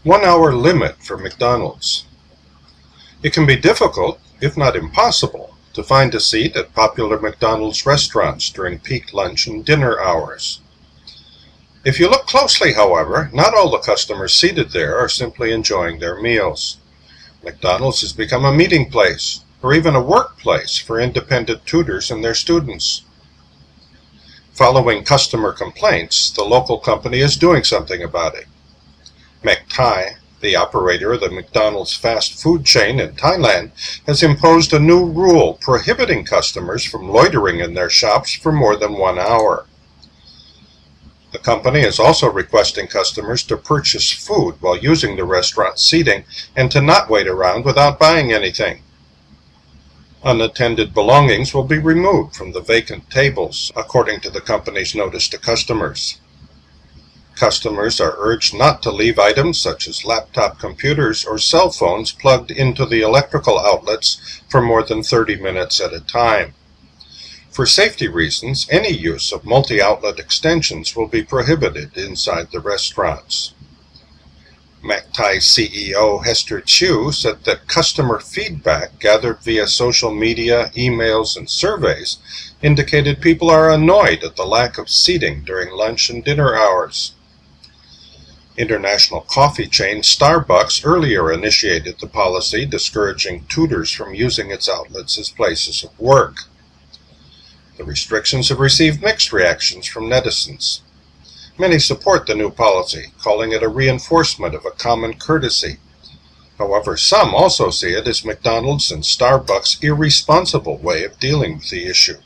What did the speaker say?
1-hour limit for McDonald's. It can be difficult, if not impossible, to find a seat at popular McDonald's restaurants during peak lunch and dinner hours. If you look closely, however, not all the customers seated there are simply enjoying their meals. McDonald's has become a meeting place, or even a workplace for independent tutors and their students. Following customer complaints, the local company is doing something about it. McThai, the operator of the McDonald's fast food chain in Thailand, has imposed a new rule prohibiting customers from loitering in their shops for more than 1 hour. The company is also requesting customers to purchase food while using the restaurant seating and to not wait around without buying anything. Unattended belongings will be removed from the vacant tables, according to the company's notice to customers. Customers are urged not to leave items such as laptop computers or cell phones plugged into the electrical outlets for more than 30 minutes at a time. For safety reasons, any use of multi-outlet extensions will be prohibited inside the restaurants. McThai CEO Hester Chu said that customer feedback gathered via social media, emails, and surveys indicated people are annoyed at the lack of seating during lunch and dinner hours. International coffee chain Starbucks earlier initiated the policy discouraging tutors from using its outlets as places of work. The restrictions have received mixed reactions from netizens. Many support the new policy, calling it a reinforcement of a common courtesy. However, some also see it as McDonald's and Starbucks' irresponsible way of dealing with the issue.